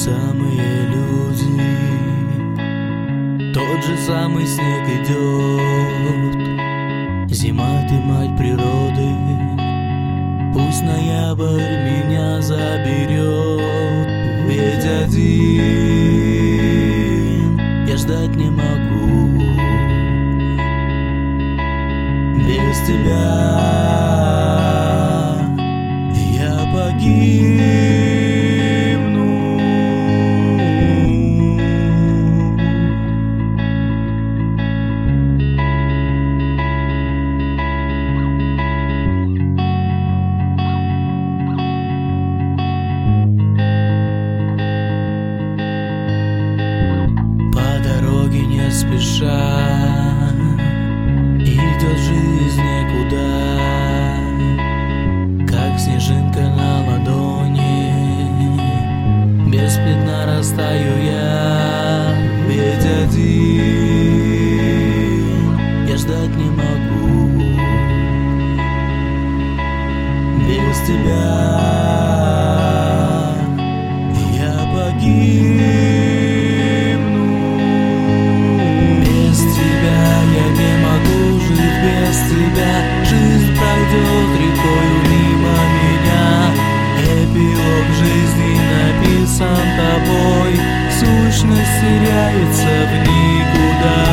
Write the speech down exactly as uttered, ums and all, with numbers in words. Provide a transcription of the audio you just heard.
самые люди, тот же самый снег идет. Зима, ты мать природы, пусть ноябрь меня заберет. Ведь один я ждать не могу, без тебя я погибну. Не спеша идет жизнь некуда, как снежинка на ладони, без пятна растаю я. Ведь один я ждать не могу, без тебя я погиб. Без тебя жизнь пройдет рекою мимо меня. Эпилог жизни написан тобой, сущность теряется в никуда.